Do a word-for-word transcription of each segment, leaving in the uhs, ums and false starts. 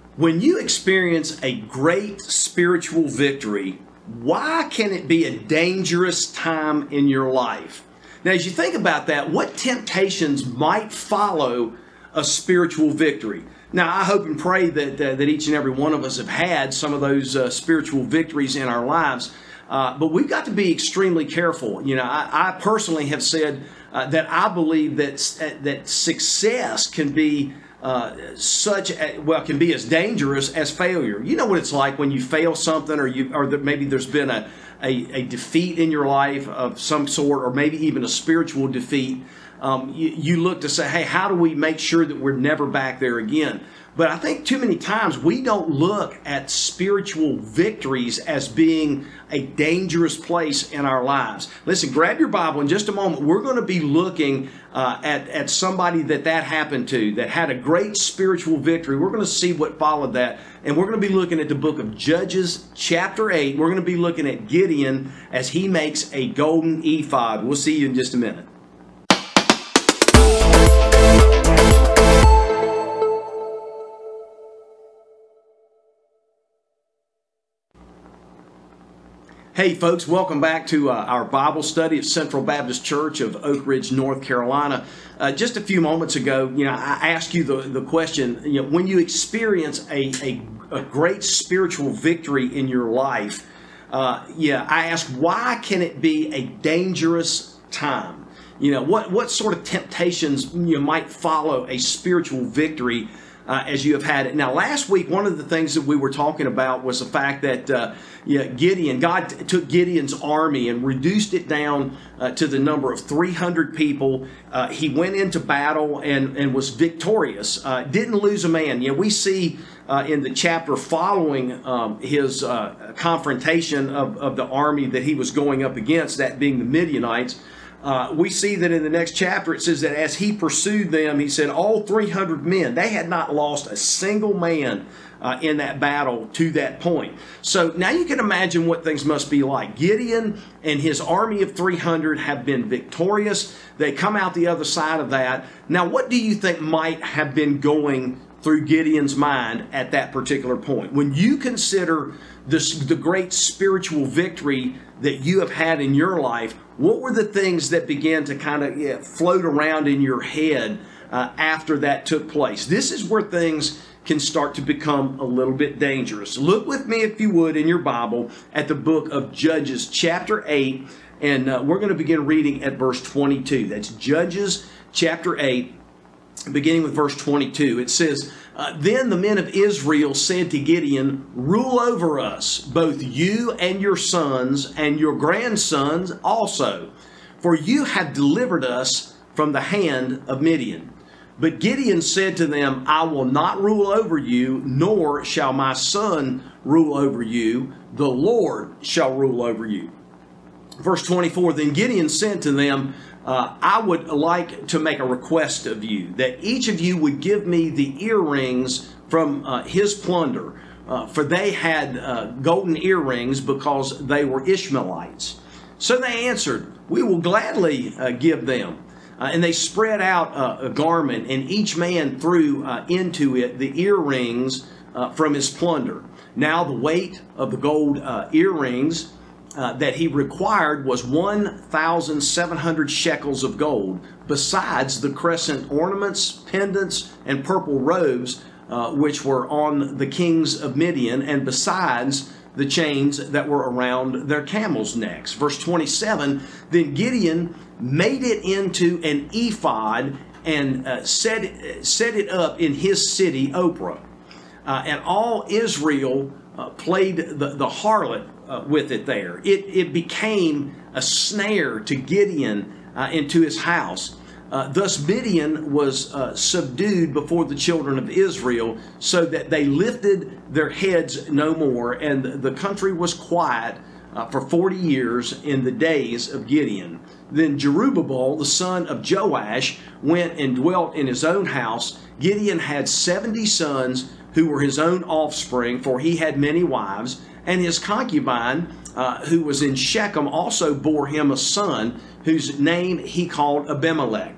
When you experience a great spiritual victory, why can it be a dangerous time in your life? Now, as you think about that, what temptations might follow a spiritual victory? Now, I hope and pray that uh, that each and every one of us have had some of those uh, spiritual victories in our lives. Uh, but we've got to be extremely careful. You know, I, I personally have said uh, that I believe that that success can be uh, such a, well can be as dangerous as failure. You know what it's like when you fail something, or you or that maybe there's been a, a a defeat in your life of some sort, or maybe even a spiritual defeat. Um, you, you look to say, hey, how do we make sure that we're never back there again? But I think too many times we don't look at spiritual victories as being a dangerous place in our lives. Listen, grab your Bible in just a moment. We're going to be looking uh, at, at somebody that that happened to, that had a great spiritual victory. We're going to see what followed that. And we're going to be looking at the book of Judges, chapter eight. We're going to be looking at Gideon as he makes a golden ephod. We'll see you in just a minute. Hey folks, welcome back to uh, our Bible study at Central Baptist Church of Oak Ridge, North Carolina. Uh, just a few moments ago, you know, I asked you the, the question, you know, when you experience a, a, a great spiritual victory in your life, uh, yeah, I asked, why can it be a dangerous time? You know, what, what sort of temptations you might follow a spiritual victory Uh, as you have had it. Now, last week, one of the things that we were talking about was the fact that uh, yeah, Gideon, God t- took Gideon's army and reduced it down uh, to the number of three hundred people. Uh, he went into battle and, and was victorious, uh, didn't lose a man. You know, we see uh, in the chapter following um, his uh, confrontation of, of the army that he was going up against, that being the Midianites, Uh, we see that in the next chapter it says that as he pursued them, he said all three hundred men, they had not lost a single man uh, in that battle to that point. So now you can imagine what things must be like. Gideon and his army of three hundred have been victorious. They come out the other side of that. Now, what do you think might have been going through Gideon's mind at that particular point? When you consider this, the great spiritual victory that you have had in your life, what were the things that began to kind of yeah, float around in your head uh, after that took place? This is where things can start to become a little bit dangerous. Look with me, if you would, in your Bible at the book of Judges, chapter eight, and uh, we're going to begin reading at verse twenty-two. That's Judges, chapter eight, beginning with verse twenty-two. It says, uh, Then the men of Israel said to Gideon, Rule over us, both you and your sons, and your grandsons also, for you have delivered us from the hand of Midian. But Gideon said to them, I will not rule over you, nor shall my son rule over you. The Lord shall rule over you. Verse twenty-four, Then Gideon said to them, Uh, I would like to make a request of you, that each of you would give me the earrings from uh, his plunder, uh, for they had uh, golden earrings because they were Ishmaelites. So they answered, We will gladly uh, give them. Uh, and they spread out uh, a garment, and each man threw uh, into it the earrings uh, from his plunder. Now the weight of the gold uh, earrings Uh, that he required was one thousand seven hundred shekels of gold, besides the crescent ornaments, pendants, and purple robes, uh, which were on the kings of Midian, and besides the chains that were around their camels' necks. Verse twenty-seven, Then Gideon made it into an ephod and uh, set, it, set it up in his city, Ophrah. Uh, and all Israel uh, played the, the harlot Uh, with it there. It, it became a snare to Gideon uh, and to his house. Uh, thus Midian was uh, subdued before the children of Israel, so that they lifted their heads no more, and the country was quiet uh, for forty years in the days of Gideon. Then Jerubbaal, the son of Joash, went and dwelt in his own house. Gideon had seventy sons who were his own offspring, for he had many wives. And his concubine, uh, who was in Shechem, also bore him a son, whose name he called Abimelech.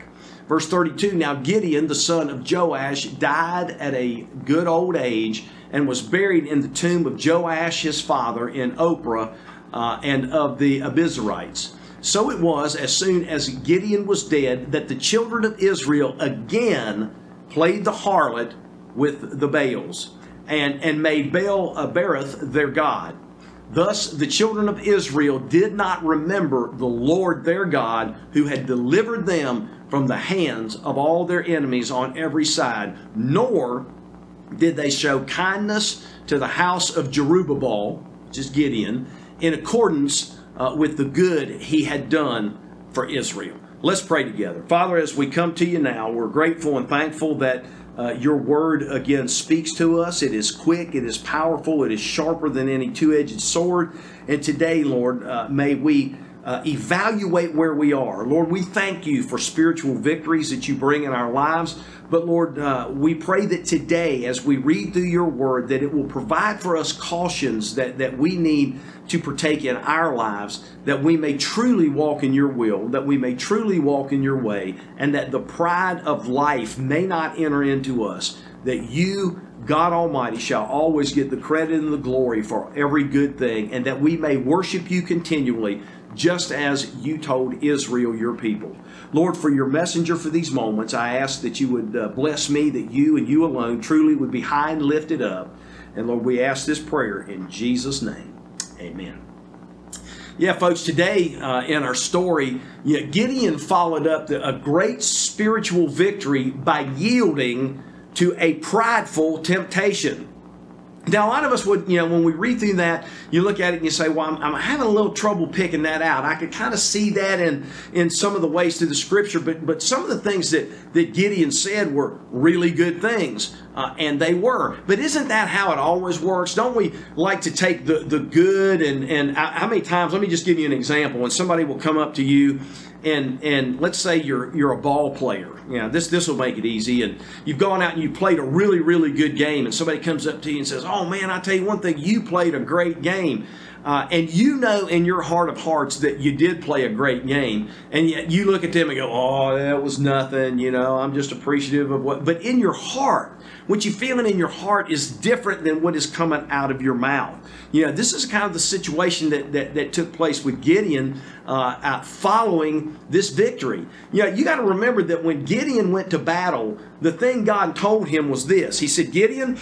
Verse thirty-two, now Gideon, the son of Joash, died at a good old age and was buried in the tomb of Joash his father in Ophrah uh, and of the Abizarites. So it was, as soon as Gideon was dead, that the children of Israel again played the harlot with the Baals, and, and made Baal Berith their god. Thus the children of Israel did not remember the Lord their God, who had delivered them from the hands of all their enemies on every side, nor did they show kindness to the house of Jerubbaal, which is Gideon, in accordance uh, with the good he had done for Israel. Let's pray together. Father, as we come to you now, we're grateful and thankful that uh, your word again speaks to us. It is quick, it is powerful, it is sharper than any two-edged sword. And today, Lord, uh, may we uh, evaluate where we are. Lord, we thank you for spiritual victories that you bring in our lives. But Lord, uh, we pray that today, as we read through your word, that it will provide for us cautions that, that we need to partake in our lives, that we may truly walk in your will, that we may truly walk in your way, and that the pride of life may not enter into us, that you, God Almighty, shall always get the credit and the glory for every good thing, and that we may worship you continually, just as you told Israel, your people. Lord, for your messenger for these moments, I ask that you would uh, bless me, that you and you alone truly would be high and lifted up. And Lord, we ask this prayer in Jesus' name. Amen. Yeah, folks, today uh, in our story, you know, Gideon followed up the, a great spiritual victory by yielding to a prideful temptation. Now, a lot of us would, you know, when we read through that, you look at it and you say, well, I'm, I'm having a little trouble picking that out. I could kind of see that in, in some of the ways through the scripture, but, but some of the things that, that Gideon said were really good things, uh, and they were. But isn't that how it always works? Don't we like to take the, the good and, and how many times, let me just give you an example. When somebody will come up to you and and let's say you're you're a ball player. You know, this this will make it easy. And you've gone out and you played a really, really good game, and somebody comes up to you and says, oh man, I tell you one thing, you played a great game. Uh, and you know in your heart of hearts that you did play a great game, and yet you look at them and go, oh, that was nothing, you know, I'm just appreciative of what, but in your heart, what you're feeling in your heart is different than what is coming out of your mouth. You know, this is kind of the situation that, that, that took place with Gideon uh, following this victory. You know, you got to remember that when Gideon went to battle, the thing God told him was this. He said, Gideon,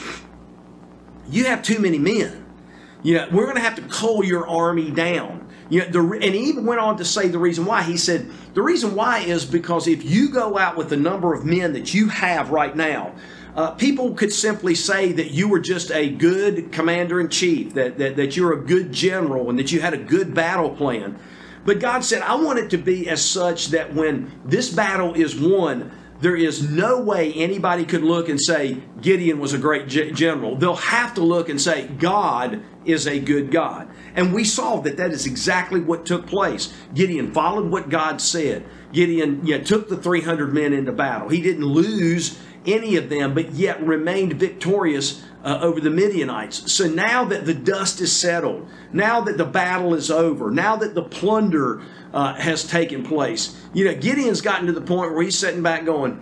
you have too many men. You know, we're going to have to cull your army down. You know, the, and he even went on to say the reason why. He said, the reason why is because if you go out with the number of men that you have right now, uh, people could simply say that you were just a good commander-in-chief, that, that, that you're a good general, and that you had a good battle plan. But God said, I want it to be as such that when this battle is won, there is no way anybody could look and say Gideon was a great general. They'll have to look and say God is a good God. And we saw that that is exactly what took place. Gideon followed what God said. Gideon you know, took the three hundred men into battle. He didn't lose any of them, but yet remained victorious uh, over the Midianites. So now that the dust is settled, now that the battle is over, now that the plunder uh, has taken place, you know, Gideon's gotten to the point where he's sitting back going,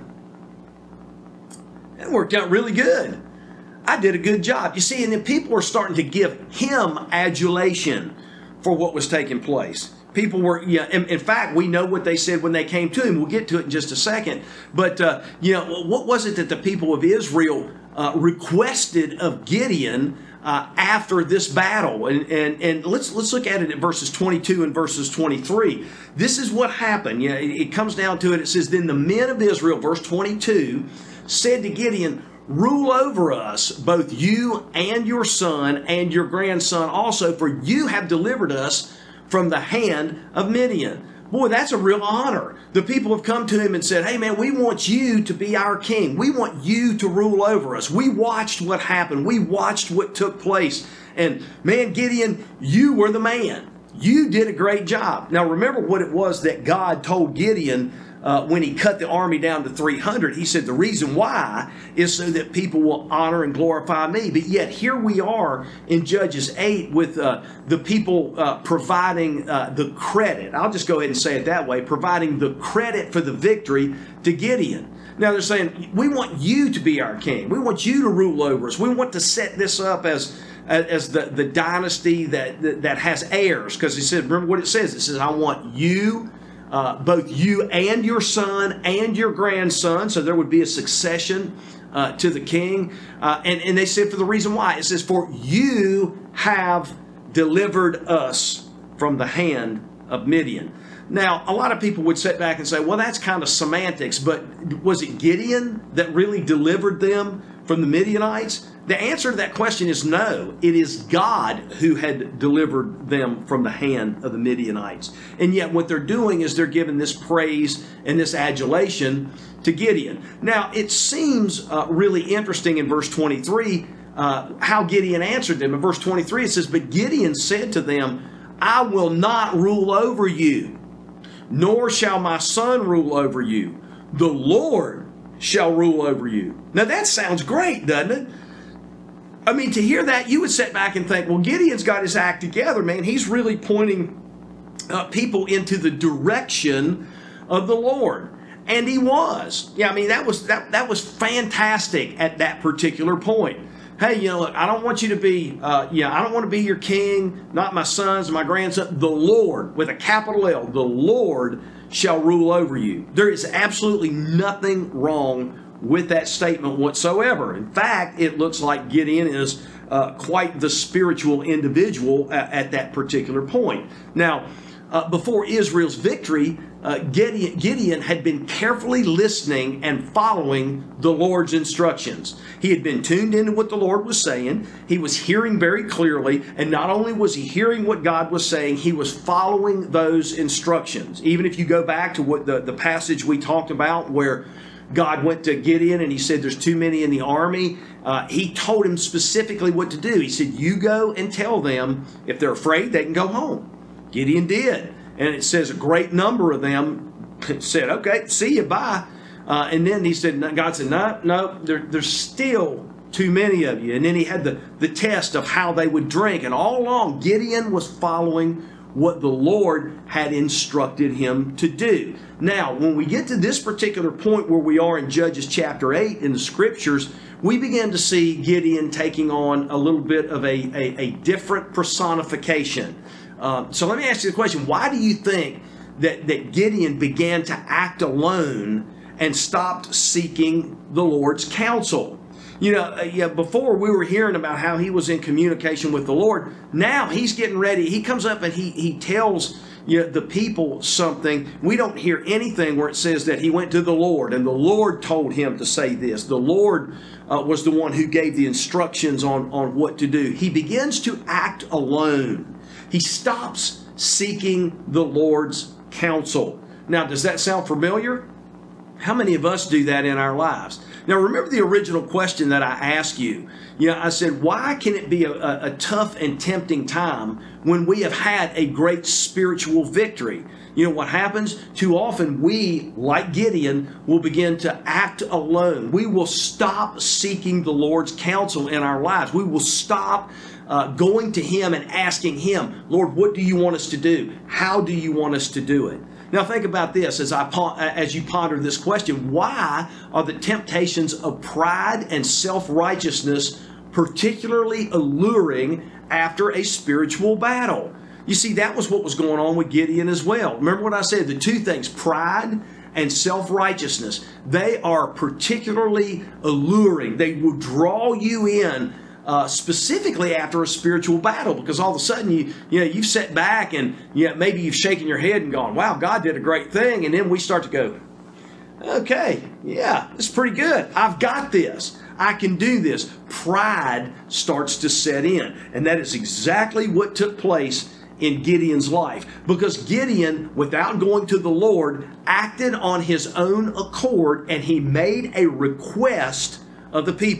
that worked out really good. I did a good job. You see, and then people are starting to give him adulation for what was taking place. People were, yeah. In, in fact, we know what they said when they came to him. We'll get to it in just a second. But uh, you know, what was it that the people of Israel uh, requested of Gideon uh, after this battle? And and and let's let's look at it at verses twenty-two and verses twenty-three. This is what happened. Yeah, it, it comes down to it. It says, then the men of Israel, verse twenty-two, said to Gideon, rule over us, both you and your son and your grandson also, for you have delivered us from the hand of Midian. Boy, that's a real honor. The people have come to him and said, hey man, we want you to be our king. We want you to rule over us. We watched what happened. We watched what took place. And man, Gideon, you were the man. You did a great job. Now remember what it was that God told Gideon uh, uh, when he cut the army down to three hundred, he said the reason why is so that people will honor and glorify me. But yet here we are in Judges eight with uh, the people uh, providing uh, the credit. I'll just go ahead and say it that way, providing the credit for the victory to Gideon. Now they're saying, we want you to be our king. We want you to rule over us. We want to set this up as as the, the dynasty that, that, that has heirs. Because he said, remember what it says. It says, I want you, uh, both you and your son and your grandson. So there would be a succession uh, to the king. Uh, and, and they said for the reason why. It says, for you have delivered us from the hand of Midian. Now, a lot of people would sit back and say, well, that's kind of semantics, but was it Gideon that really delivered them from the Midianites? The answer to that question is no. It is God who had delivered them from the hand of the Midianites. And yet what they're doing is they're giving this praise and this adulation to Gideon. Now, it seems uh, really interesting in verse twenty-three uh, how Gideon answered them. In verse twenty-three, it says, but Gideon said to them, I will not rule over you, nor shall my son rule over you. The Lord shall rule over you. Now that sounds great, doesn't it? I mean, to hear that, you would sit back and think, well, Gideon's got his act together, man. He's really pointing uh, people into the direction of the Lord. And he was. Yeah, I mean, that was that, that was fantastic at that particular point. Hey, you know, look, I don't want you to be, uh, yeah, I don't want to be your king, not my sons, my grandson. The Lord, with a capital L, the Lord shall rule over you. There is absolutely nothing wrong with that statement whatsoever. In fact, it looks like Gideon is uh, quite the spiritual individual at, at that particular point. Now, uh, before Israel's victory, uh, Gideon, Gideon had been carefully listening and following the Lord's instructions. He had been tuned into what the Lord was saying. He was hearing very clearly, and not only was he hearing what God was saying, he was following those instructions. Even if you go back to what the, the passage we talked about where God went to Gideon and he said there's too many in the army. Uh, he told him specifically what to do. He said, you go and tell them if they're afraid, they can go home. Gideon did. And it says a great number of them said, okay, see you, bye. Uh, and then he said, God said, no, no, there, there's still too many of you. And then he had the, the test of how they would drink. And all along, Gideon was following what the Lord had instructed him to do. Now, when we get to this particular point where we are in Judges chapter eight in the scriptures, we begin to see Gideon taking on a little bit of a, a, a different personification. Uh, so let me ask you the question, why do you think that, that Gideon began to act alone and stopped seeking the Lord's counsel? You know, uh, yeah, before we were hearing about how he was in communication with the Lord. Now he's getting ready. He comes up and he, he tells you know, the people something. We don't hear anything where it says that he went to the Lord and the Lord told him to say this. The Lord uh, was the one who gave the instructions on, on what to do. He begins to act alone. He stops seeking the Lord's counsel. Now, does that sound familiar? How many of us do that in our lives? Now, remember the original question that I asked you. You know, I said, why can it be a, a, a tough and tempting time when we have had a great spiritual victory? You know what happens? Too often we, like Gideon, will begin to act alone. We will stop seeking the Lord's counsel in our lives. We will stop uh, going to Him and asking Him, Lord, what do you want us to do? How do you want us to do it? Now think about this as I as you ponder this question. Why are the temptations of pride and self-righteousness particularly alluring after a spiritual battle? You see, that was what was going on with Gideon as well. Remember what I said, the two things, pride and self-righteousness, they are particularly alluring. They will draw you in Uh, specifically after a spiritual battle, because all of a sudden you you know you've sat back and you know, maybe you've shaken your head and gone, wow, God did a great thing, and then we start to go, okay, yeah, it's pretty good. I've got this. I can do this. Pride starts to set in, and that is exactly what took place in Gideon's life, because Gideon, without going to the Lord, acted on his own accord, and he made a request of the people.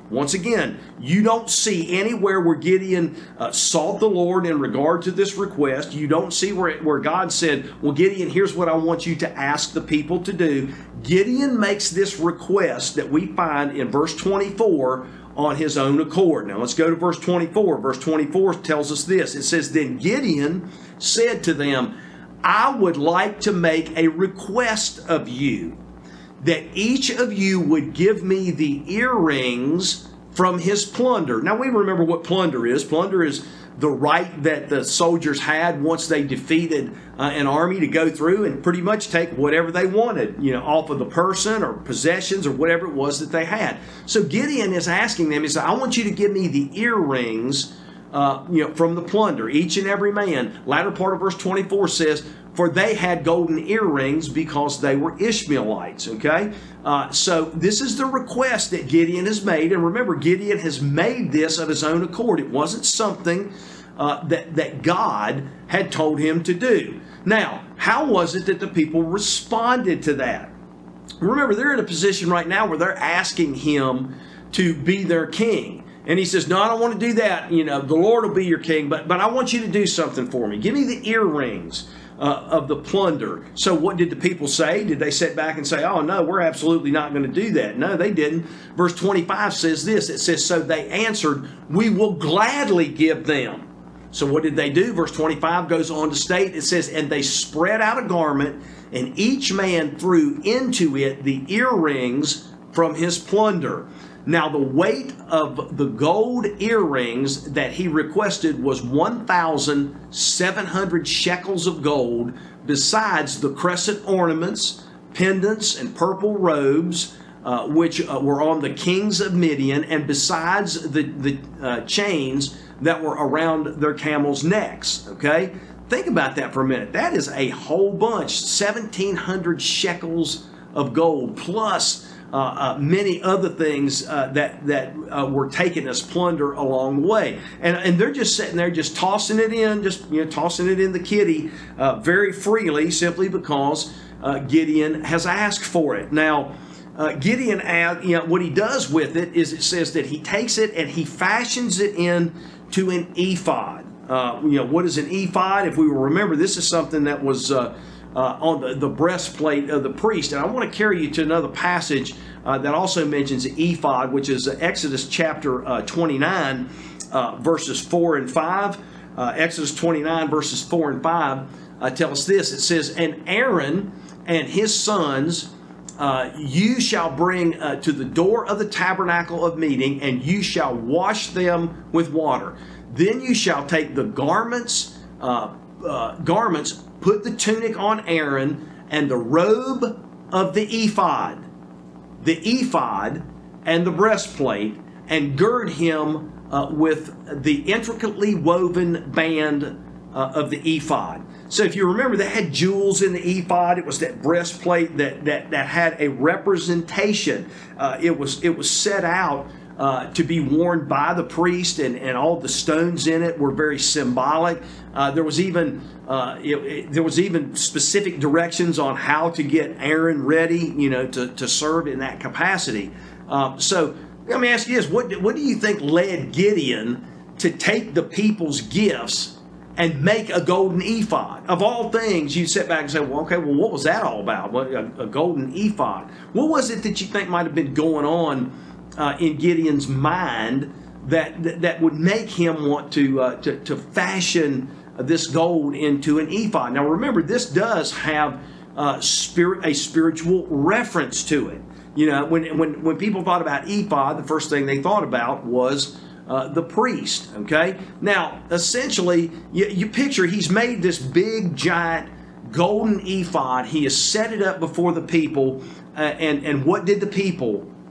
Once again, you don't see anywhere where Gideon uh, sought the Lord in regard to this request. You don't see where, where God said, well, Gideon, here's what I want you to ask the people to do. Gideon makes this request that we find in verse twenty-four on his own accord. Now let's go to verse twenty-four. Verse twenty-four tells us this. It says, then Gideon said to them, I would like to make a request of you, that each of you would give me the earrings from his plunder. Now we remember what plunder is. Plunder is the right that the soldiers had once they defeated uh, an army to go through and pretty much take whatever they wanted, you know, off of the person or possessions or whatever it was that they had. So Gideon is asking them, he said, I want you to give me the earrings Uh, you know, from the plunder, each and every man. Latter part of verse twenty-four says, for they had golden earrings because they were Ishmaelites, okay? Uh, so this is the request that Gideon has made. And remember, Gideon has made this of his own accord. It wasn't something uh, that, that God had told him to do. Now, how was it that the people responded to that? Remember, they're in a position right now where they're asking him to be their king. And he says, no, I don't want to do that. You know, the Lord will be your king, but, but I want you to do something for me. Give me the earrings uh, of the plunder. So what did the people say? Did they sit back and say, oh, no, we're absolutely not going to do that? No, they didn't. Verse twenty-five says this. It says, so they answered, we will gladly give them. So what did they do? Verse twenty-five goes on to state, it says, and they spread out a garment, and each man threw into it the earrings from his plunder. Now, the weight of the gold earrings that he requested was one thousand seven hundred shekels of gold, besides the crescent ornaments, pendants, and purple robes, uh, which uh, were on the kings of Midian, and besides the, the uh, chains that were around their camels' necks. Okay? Think about that for a minute. That is a whole bunch, seventeen hundred shekels of gold, plus Uh, uh, many other things uh, that that uh, were taken as plunder along the way, and and they're just sitting there, just tossing it in, just you know, tossing it in the kitty uh, very freely, simply because uh, Gideon has asked for it. Now, uh, Gideon, uh, you know, what he does with it is it says that he takes it and he fashions it into an ephod. Uh, you know, what is an ephod? If we will remember, this is something that was Uh, Uh, on the, the breastplate of the priest. And I want to carry you to another passage uh, that also mentions the ephod, which is uh, Exodus chapter uh, twenty-nine, uh, verses four and five. Uh, Exodus twenty-nine, verses four and five uh, tell us this. It says, and Aaron and his sons uh, you shall bring uh, to the door of the tabernacle of meeting, and you shall wash them with water. Then you shall take the garments, uh, uh, garments, put the tunic on Aaron, and the robe of the ephod, the ephod and the breastplate, and gird him uh, with the intricately woven band uh, of the ephod. So if you remember, they had jewels in the ephod. It was that breastplate that that, that had a representation. Uh, it was it was set out Uh, to be worn by the priest, and, and all the stones in it were very symbolic. Uh, there was even uh, it, it, there was even specific directions on how to get Aaron ready, you know, to, to serve in that capacity. Uh, so let me ask you this: what what do you think led Gideon to take the people's gifts and make a golden ephod? Of all things, you sit back and say, well, okay, well, what was that all about? What, a, a golden ephod? What was it that you think might have been going on Uh, in Gideon's mind that, that that would make him want to uh, to, to fashion this gold into an ephod? Now remember, this does have uh, spirit a spiritual reference to it. You know, when when when people thought about ephod, the first thing they thought about was uh, the priest. Okay, now essentially, you, you picture he's made this big giant golden ephod. He has set it up before the people, uh, and and what did the people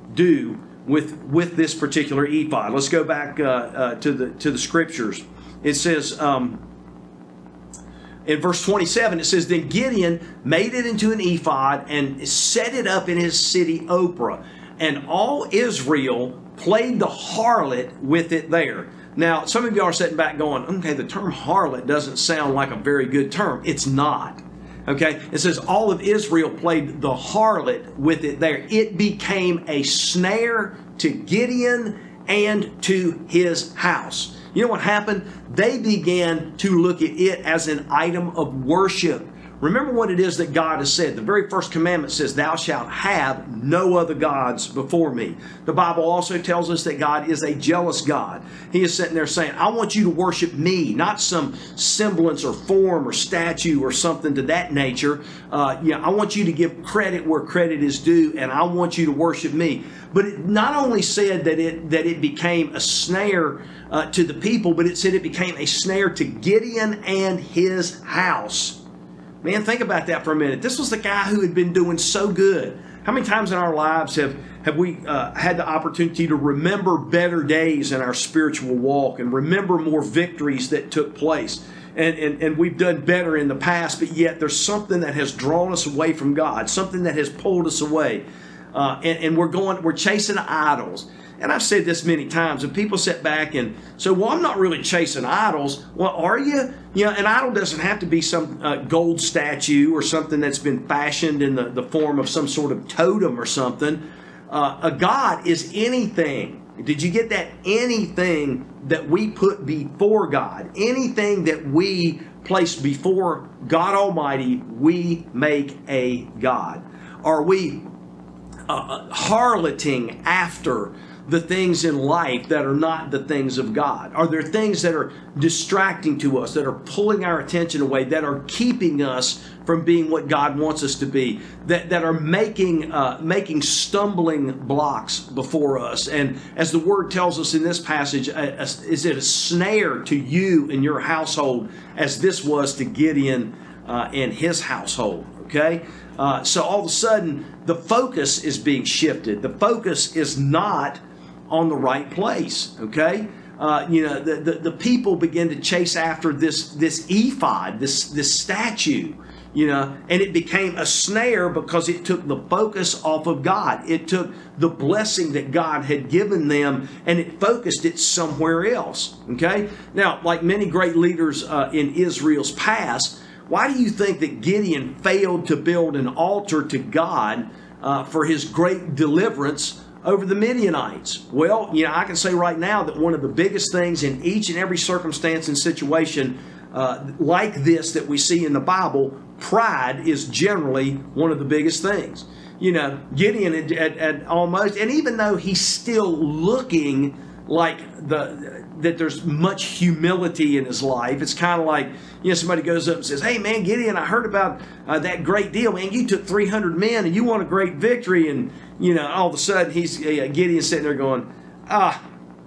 do with with this particular ephod? Let's go back uh, uh, to the to the scriptures. It says um, in verse twenty-seven, it says, then Gideon made it into an ephod and set it up in his city Ophrah, and all Israel played the harlot with it there. Now, some of you are sitting back going, okay, the term harlot doesn't sound like a very good term. It's not. Okay, it says all of Israel played the harlot with it there. It became a snare to Gideon and to his house. You know what happened? They began to look at it as an item of worship. Remember what it is that God has said. The very first commandment says, thou shalt have no other gods before me. The Bible also tells us that God is a jealous God. He is sitting there saying, I want you to worship me, not some semblance or form or statue or something to that nature. Uh, you know, I want you to give credit where credit is due, and I want you to worship me. But it not only said that it, that it became a snare uh, to the people, but it said it became a snare to Gideon and his house. Man, think about that for a minute. This was the guy who had been doing so good. How many times in our lives have, have we uh, had the opportunity to remember better days in our spiritual walk and remember more victories that took place? And, and, and we've done better in the past, but yet there's something that has drawn us away from God, something that has pulled us away. Uh, and, and we're going, we're chasing idols. And I've said this many times, and people sit back and say, well, I'm not really chasing idols. Well, are you? You know, an idol doesn't have to be some uh, gold statue or something that's been fashioned in the, the form of some sort of totem or something. Uh, a God is anything. Did you get that? Anything that we put before God, anything that we place before God Almighty, we make a God. Are we uh, harloting after the things in life that are not the things of God? Are there things that are distracting to us, that are pulling our attention away, that are keeping us from being what God wants us to be, that, that are making, uh, making stumbling blocks before us? And as the Word tells us in this passage, a, a, is it a snare to you and your household as this was to Gideon uh, and his household? Okay? Uh, so all of a sudden, the focus is being shifted. The focus is not on the right place, okay? Uh, you know, the, the, the people begin to chase after this, this ephod, this, this statue, you know, and it became a snare because it took the focus off of God. It took the blessing that God had given them and it focused it somewhere else, okay? Now, like many great leaders uh, in Israel's past, why do you think that Gideon failed to build an altar to God uh, for his great deliverance over the Midianites? Well, you know, I can say right now that one of the biggest things in each and every circumstance and situation uh, like this that we see in the Bible, pride is generally one of the biggest things. You know, Gideon had, had, had almost, and even though he's still looking like the that there's much humility in his life, it's kind of like, you know, somebody goes up and says, hey man, Gideon, I heard about uh, that great deal, man. You took three hundred men and you won a great victory. And, you know, all of a sudden he's uh, Gideon's sitting there going, ah,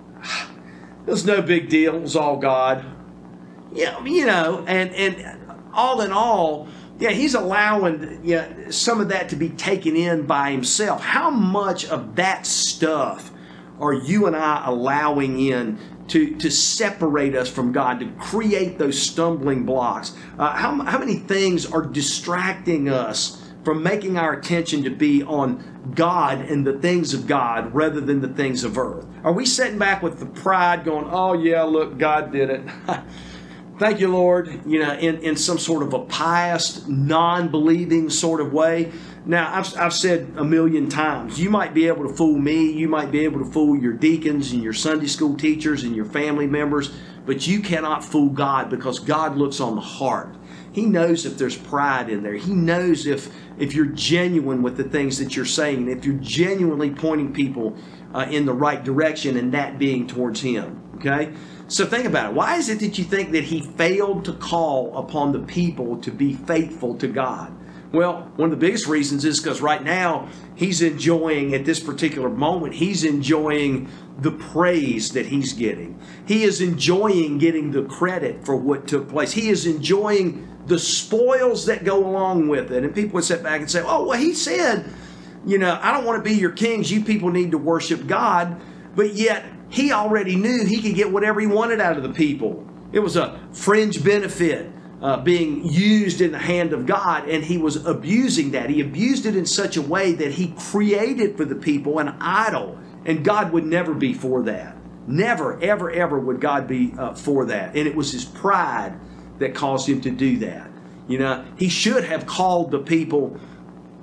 it was no big deal. It was all God. Yeah, you know, and, and all in all, yeah, he's allowing yeah, some of that to be taken in by himself. How much of that stuff are you and I allowing in to, to separate us from God, to create those stumbling blocks? Uh, how, how many things are distracting us from making our attention to be on God and the things of God rather than the things of earth? Are we sitting back with the pride going, oh yeah, look, God did it. Thank you, Lord, you know, in, in some sort of a pious, non-believing sort of way? Now, I've, I've said a million times, you might be able to fool me, you might be able to fool your deacons and your Sunday school teachers and your family members, but you cannot fool God, because God looks on the heart. He knows if there's pride in there. He knows if, if you're genuine with the things that you're saying, if you're genuinely pointing people uh, in the right direction, and that being towards Him, okay? So think about it. Why is it that you think that he failed to call upon the people to be faithful to God? Well, one of the biggest reasons is because right now he's enjoying, at this particular moment, he's enjoying the praise that he's getting. He is enjoying getting the credit for what took place. He is enjoying the spoils that go along with it. And people would sit back and say, oh, well, he said, you know, I don't want to be your kings. You people need to worship God. But yet, he already knew he could get whatever he wanted out of the people. It was a fringe benefit uh, being used in the hand of God, and he was abusing that. He abused it in such a way that he created for the people an idol, and God would never be for that. Never, ever, ever would God be uh, for that. And it was his pride that caused him to do that. You know, he should have called the people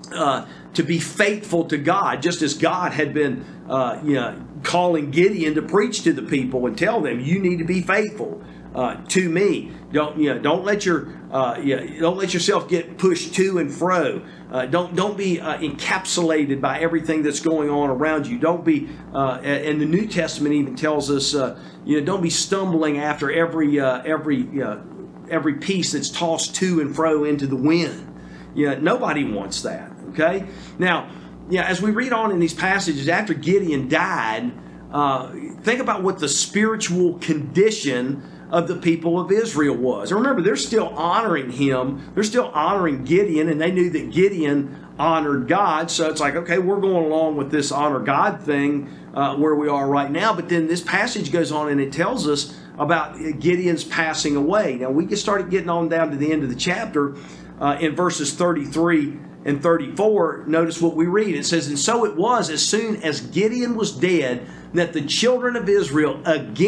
uh, to be faithful to God, just as God had been uh, you know, calling Gideon to preach to the people and tell them, you need to be faithful uh, to me. Don't you know? Don't let your uh, you know, don't let yourself get pushed to and fro. Uh, don't don't be uh, encapsulated by everything that's going on around you. Don't be. Uh, and the New Testament even tells us, uh, you know, don't be stumbling after every uh, every uh, every piece that's tossed to and fro into the wind. You know, nobody wants that. Okay. Now, yeah, as we read on in these passages, after Gideon died, uh, think about what the spiritual condition of the people of Israel was. And remember, they're still honoring him. They're still honoring Gideon, and they knew that Gideon honored God. So it's like, okay, we're going along with this honor God thing uh, where we are right now. But then this passage goes on and it tells us about Gideon's passing away. Now, we get started getting on down to the end of the chapter uh, in verses thirty-three and thirty-four. Notice what we read. It says, and so it was as soon as Gideon was dead that the children of Israel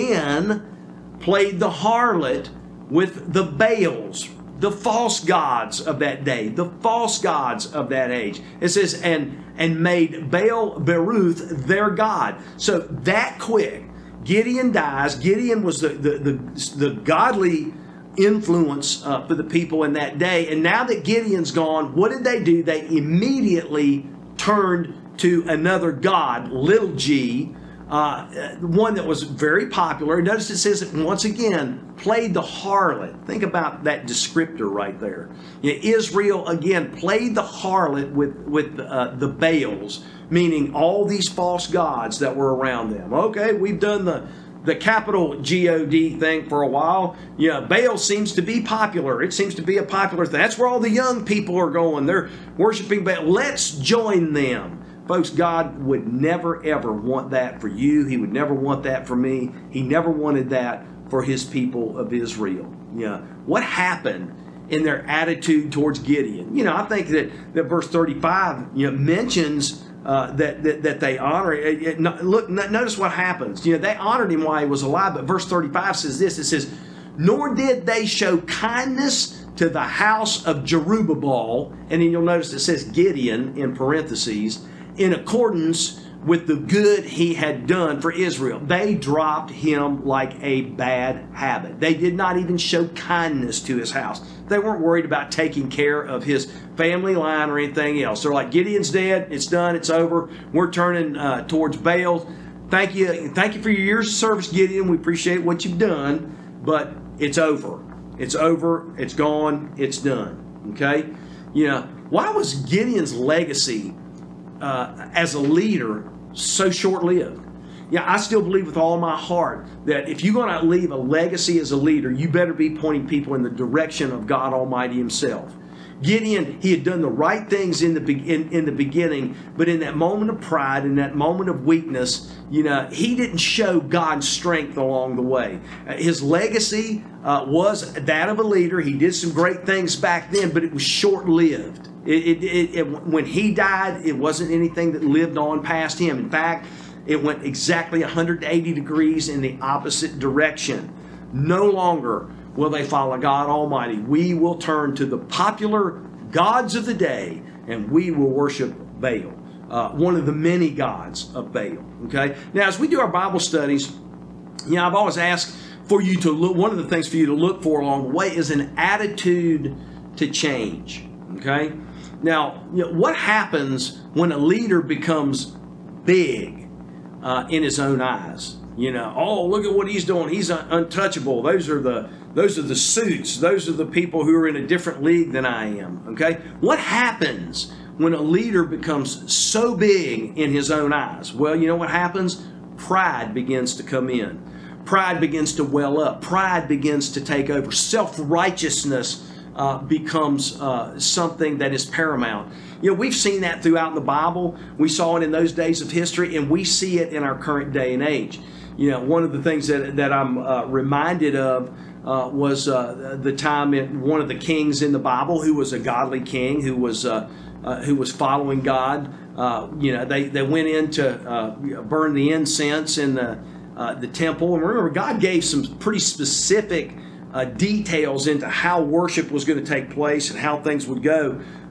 again played the harlot with the Baals, the false gods of that day, the false gods of that age. It says, and and made Baal Beruth their god. So that quick, Gideon dies. Gideon was the the the, the godly influence uh, for the people in that day. And now that Gideon's gone, what did they do? They immediately turned to another god, little g, Uh, one that was very popular. Notice it says it once again, played the harlot. Think about that descriptor right there. You know, Israel again played the harlot with, with uh, the Baals, meaning all these false gods that were around them. Okay, we've done the, the capital G O D thing for a while. Yeah, Baal seems to be popular. It seems to be a popular thing. That's where all the young people are going. They're worshiping Baal. Let's join them. Folks, God would never, ever want that for you. He would never want that for me. He never wanted that for his people of Israel. Yeah. What happened in their attitude towards Gideon? You know, I think that, that verse thirty-five, you know, mentions uh, that, that that they honor. It, it, look, notice what happens. You know, they honored him while he was alive, but verse thirty-five says this. It says, nor did they show kindness to the house of Jerubbaal. And then you'll notice it says Gideon in parentheses, in accordance with the good he had done for Israel. They dropped him like a bad habit. They did not even show kindness to his house. They weren't worried about taking care of his family line or anything else. They're like, Gideon's dead. It's done. It's over. We're turning uh, towards Baal. Thank you. Thank you for your years of service, Gideon. We appreciate what you've done, but it's over. It's over. It's gone. It's done. Okay? You know, why was Gideon's legacy Uh, as a leader so short-lived? Yeah, I still believe with all my heart that if you're going to leave a legacy as a leader, you better be pointing people in the direction of God Almighty himself. Gideon, he had done the right things in the in, in the beginning, but in that moment of pride, in that moment of weakness, you know, he didn't show God's strength along the way. Uh, his legacy uh, was that of a leader. He did some great things back then, but it was short-lived. It, it, it, it, when he died, it wasn't anything that lived on past him. In fact, it went exactly one hundred eighty degrees in the opposite direction. No longer will they follow God Almighty. We will turn to the popular gods of the day, and we will worship Baal, uh, one of the many gods of Baal. Okay. Now, as we do our Bible studies, you know, I've always asked for you to look. One of the things for you to look for along the way is an attitude to change. Okay. Now, you know, what happens when a leader becomes big uh, in his own eyes? You know, oh, look at what he's doing. He's un- untouchable. Those are the those are the suits. Those are the people who are in a different league than I am. Okay, what happens when a leader becomes so big in his own eyes? Well, you know what happens? Pride begins to come in. Pride begins to well up. Pride begins to take over. Self-righteousness Uh, becomes uh, something that is paramount. You know, we've seen that throughout the Bible. We saw it in those days of history, and we see it in our current day and age. You know, one of the things that, that I'm uh, reminded of uh, was uh, the time in one of the kings in the Bible who was a godly king, who was uh, uh, who was following God. Uh, you know, they, they went in to uh, burn the incense in the, uh, the temple. And remember, God gave some pretty specific Uh, details into how worship was going to take place and how things would go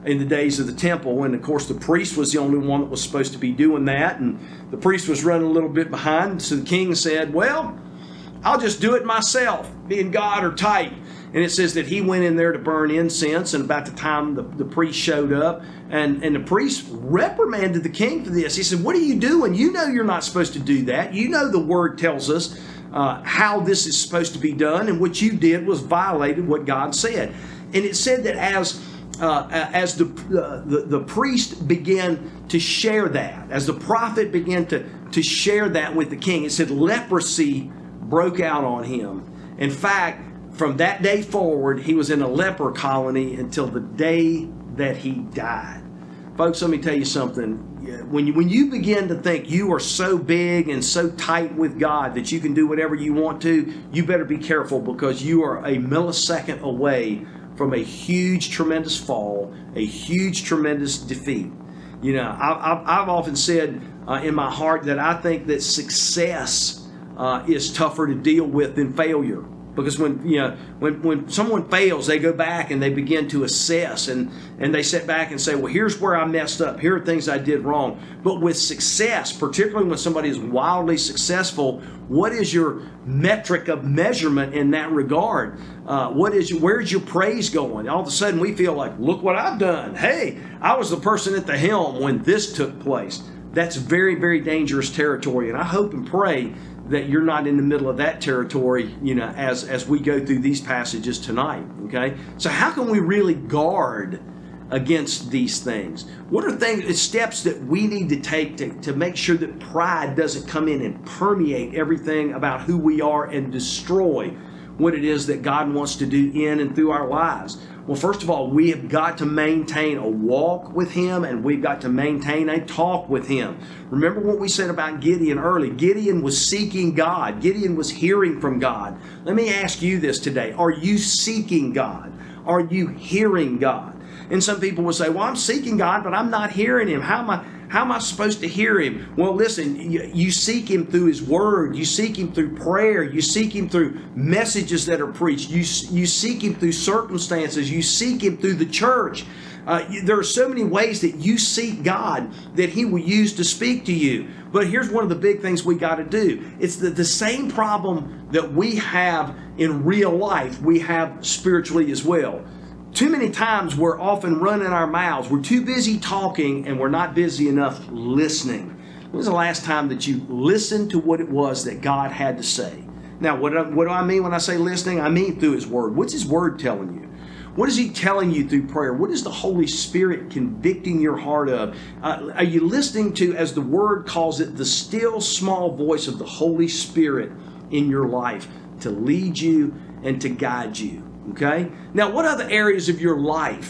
in the days of the temple. And of course, the priest was the only one that was supposed to be doing that. And the priest was running a little bit behind. So the king said, well, I'll just do it myself. Me and God are tight. And it says that he went in there to burn incense. And about the time the, the priest showed up, and, and the priest reprimanded the king for this. He said, what are you doing? You know you're not supposed to do that. You know the word tells us uh, how this is supposed to be done. And what you did was violated what God said. And it said that as uh, as the, uh, the the priest began to share that, as the prophet began to, to share that with the king, it said leprosy broke out on him. In fact, from that day forward, he was in a leper colony until the day that he died. Folks, let me tell you something. When you, when you begin to think you are so big and so tight with God that you can do whatever you want to, you better be careful, because you are a millisecond away from a huge, tremendous fall, a huge, tremendous defeat. You know, I, I've often said uh, in my heart that I think that success uh, is tougher to deal with than failure. Because when you know when, when someone fails, they go back and they begin to assess, and, and they sit back and say, well, here's where I messed up. Here are things I did wrong. But with success, particularly when somebody is wildly successful, what is your metric of measurement in that regard? Uh, what is your, where's your praise going? All of a sudden we feel like, look what I've done. Hey, I was the person at the helm when this took place. That's very, very dangerous territory. And I hope and pray that you're not in the middle of that territory, you know, as, as we go through these passages tonight, okay? So how can we really guard against these things? What are things, steps that we need to take to, to make sure that pride doesn't come in and permeate everything about who we are and destroy what it is that God wants to do in and through our lives? Well, first of all, we have got to maintain a walk with Him, and we've got to maintain a talk with Him. Remember what we said about Gideon early. Gideon was seeking God. Gideon was hearing from God. Let me ask you this today. Are you seeking God? Are you hearing God? And some people will say, well, I'm seeking God, but I'm not hearing Him. How am I, how am I supposed to hear Him? Well, listen, you, you seek Him through His Word. You seek Him through prayer. You seek Him through messages that are preached. You, you seek Him through circumstances. You seek Him through the church. Uh, there are so many ways that you seek God that He will use to speak to you. But here's one of the big things we got to do. It's the, the same problem that we have in real life, we have spiritually as well. Too many times we're often running our mouths. We're too busy talking and we're not busy enough listening. When was the last time that you listened to what it was that God had to say? Now, what do, what do I mean when I say listening? I mean through His Word. What's His Word telling you? What is He telling you through prayer? What is the Holy Spirit convicting your heart of? Uh, are you listening to, as the Word calls it, the still small voice of the Holy Spirit in your life to lead you and to guide you? Okay? Now, what other areas of your life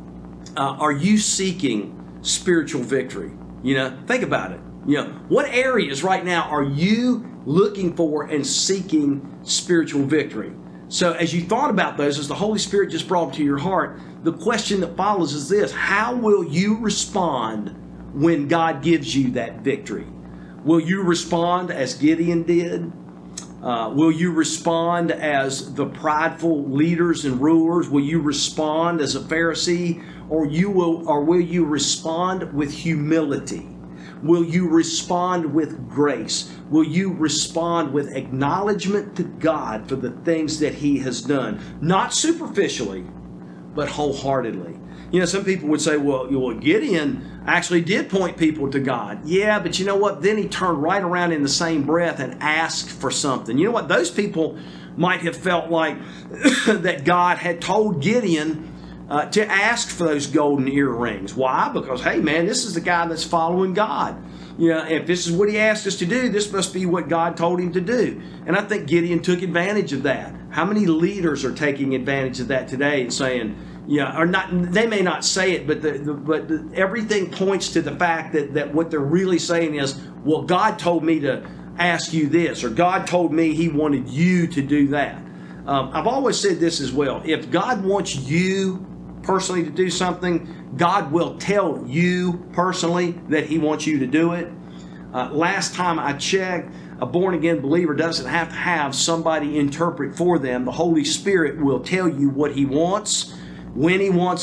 uh, are you seeking spiritual victory? You know, think about it. You know, what areas right now are you looking for and seeking spiritual victory? So as you thought about those, as the Holy Spirit just brought to your heart, the question that follows is this: how will you respond when God gives you that victory? Will you respond as Gideon did? Uh, will you respond as the prideful leaders and rulers? Will you respond as a Pharisee? Or you will, or will you respond with humility? Will you respond with grace? Will you respond with acknowledgement to God for the things that He has done? Not superficially, but wholeheartedly. You know, some people would say, well, well, Gideon actually did point people to God. Yeah, but you know what? Then he turned right around in the same breath and asked for something. You know what? Those people might have felt like that God had told Gideon uh, to ask for those golden earrings. Why? Because, hey, man, this is the guy that's following God. You know, if this is what He asked us to do, this must be what God told him to do. And I think Gideon took advantage of that. How many leaders are taking advantage of that today and saying, yeah, or not? They may not say it, but the, the, but the, everything points to the fact that, that what they're really saying is, well, God told me to ask you this, or God told me He wanted you to do that. Um, I've always said this as well. If God wants you personally to do something, God will tell you personally that He wants you to do it. Uh, last time I checked, a born-again believer doesn't have to have somebody interpret for them. The Holy Spirit will tell you what He wants, when He wants it,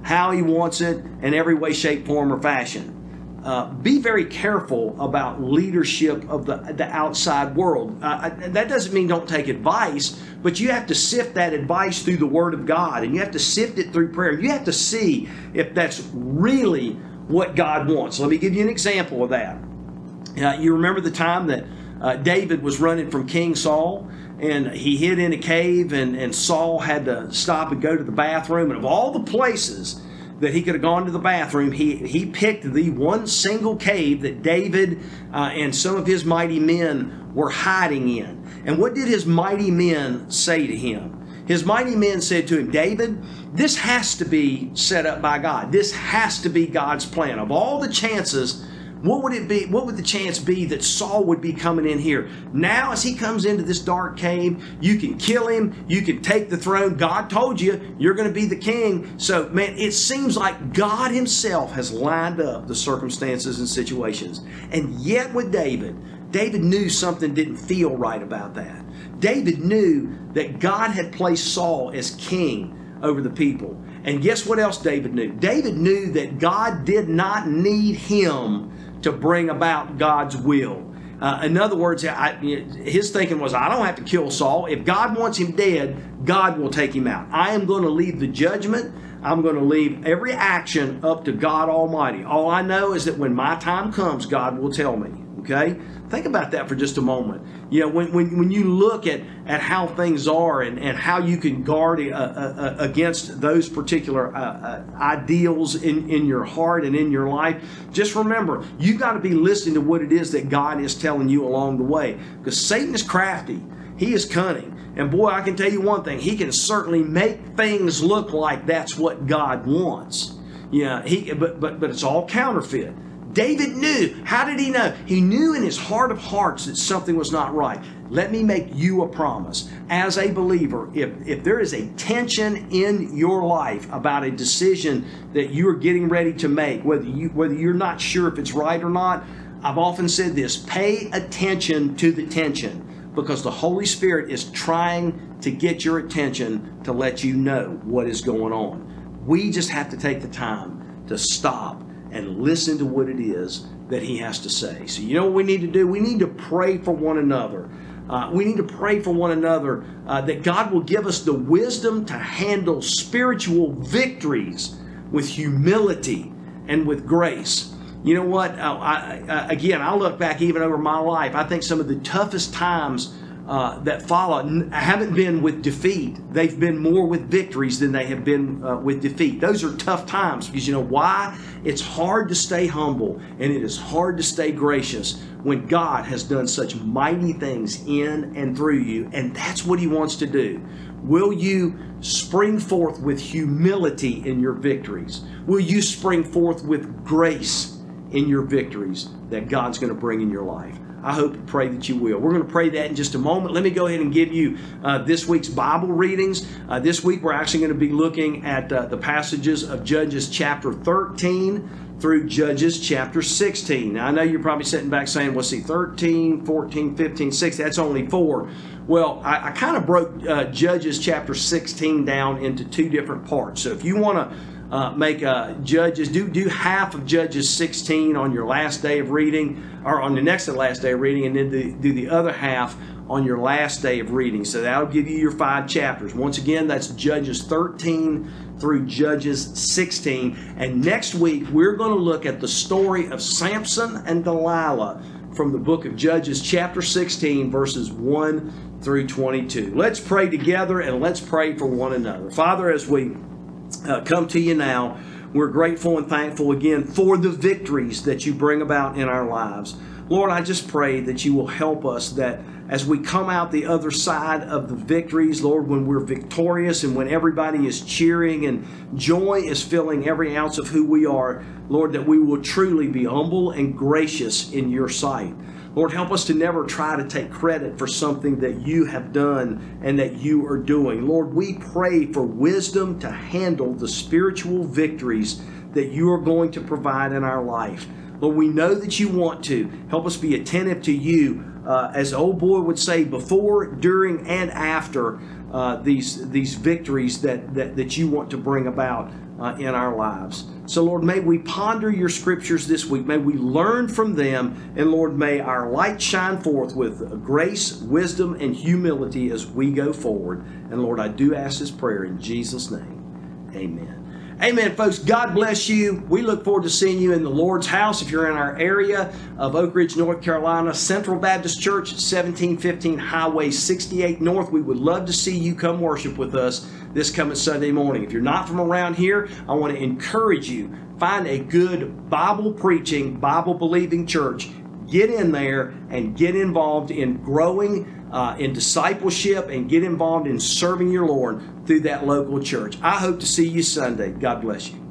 how He wants it, in every way, shape, form, or fashion. Uh, be very careful about leadership of the, the outside world. Uh, that doesn't mean don't take advice, but you have to sift that advice through the Word of God, and you have to sift it through prayer. You have to see if that's really what God wants. Let me give you an example of that. Uh, you remember the time that uh, David was running from King Saul, and he hid in a cave, and, and Saul had to stop and go to the bathroom, and of all the places that he could have gone to the bathroom, he, he picked the one single cave that David uh, and some of his mighty men were hiding in. And what did his mighty men say to him? His mighty men said to him, David, this has to be set up by God. This has to be God's plan. Of all the chances, what would it be? What would the chance be that Saul would be coming in here? Now, as he comes into this dark cave, you can kill him. You can take the throne. God told you you're going to be the king. So, man, it seems like God Himself has lined up the circumstances and situations. And yet with David, David knew something didn't feel right about that. David knew that God had placed Saul as king over the people. And guess what else David knew? David knew that God did not need him to bring about God's will. Uh, in other words, I, his thinking was, I don't have to kill Saul. If God wants him dead, God will take him out. I am going to leave the judgment. I'm going to leave every action up to God Almighty. All I know is that when my time comes, God will tell me. Okay? Think about that for just a moment. You know, when, when, when you look at, at how things are and, and how you can guard uh, uh, against those particular uh, uh, ideals in, in your heart and in your life, just remember, you've got to be listening to what it is that God is telling you along the way. Because Satan is crafty. He is cunning. And boy, I can tell you one thing. He can certainly make things look like that's what God wants. Yeah, he, but, but, but it's all counterfeit. David knew. How did he know? He knew in his heart of hearts that something was not right. Let me make you a promise. As a believer, if, if there is a tension in your life about a decision that you're getting ready to make, whether, you, whether you're not sure if it's right or not, I've often said this, pay attention to the tension, because the Holy Spirit is trying to get your attention to let you know what is going on. We just have to take the time to stop and listen to what it is that He has to say. So you know what we need to do? We need to pray for one another. Uh, we need to pray for one another uh, that God will give us the wisdom to handle spiritual victories with humility and with grace. You know what? Uh, I, I, again, I look back even over my life. I think some of the toughest times Uh, that follow haven't been with defeat. They've been more with victories than they have been uh, with defeat. Those are tough times because you know why? It's hard to stay humble and it is hard to stay gracious when God has done such mighty things in and through you, and that's what He wants to do. Will you spring forth with humility in your victories? Will you spring forth with grace in your victories that God's going to bring in your life? I hope and pray that you will. We're going to pray that in just a moment. Let me go ahead and give you uh, this week's Bible readings. Uh, this week we're actually going to be looking at uh, the passages of Judges chapter thirteen through Judges chapter sixteen. Now I know you're probably sitting back saying, well, see, thirteen, fourteen, fifteen, sixteen, that's only four. Well, I, I kind of broke uh, Judges chapter sixteen down into two different parts. So if you want to Uh, make uh, Judges, do do half of Judges sixteen on your last day of reading, or on the next to last day of reading, and then do, do the other half on your last day of reading. So that'll give you your five chapters. Once again, that's Judges thirteen through Judges sixteen. And next week, we're going to look at the story of Samson and Delilah from the book of Judges chapter sixteen, verses one through twenty-two. Let's pray together and let's pray for one another. Father, as we Uh, come to you now, we're grateful and thankful again for the victories that you bring about in our lives. Lord, I just pray that you will help us, that as we come out the other side of the victories, Lord, when we're victorious and when everybody is cheering and joy is filling every ounce of who we are, Lord, that we will truly be humble and gracious in your sight. Lord, help us to never try to take credit for something that you have done and that you are doing. Lord, we pray for wisdom to handle the spiritual victories that you are going to provide in our life. Lord, we know that you want to. Help us be attentive to you, uh, as the old boy would say, before, during, and after uh, these, these victories that, that, that you want to bring about uh, in our lives. So, Lord, may we ponder your scriptures this week. May we learn from them. And, Lord, may our light shine forth with grace, wisdom, and humility as we go forward. And, Lord, I do ask this prayer in Jesus' name. Amen. Amen, folks. God bless you. We look forward to seeing you in the Lord's house. If you're in our area of Oak Ridge, North Carolina, Central Baptist Church, seventeen fifteen Highway sixty-eight North. We would love to see you come worship with us this coming Sunday morning. If you're not from around here, I want to encourage you, find a good Bible-preaching, Bible-believing church. Get in there and get involved in growing uh, in discipleship and get involved in serving your Lord through that local church. I hope to see you Sunday. God bless you.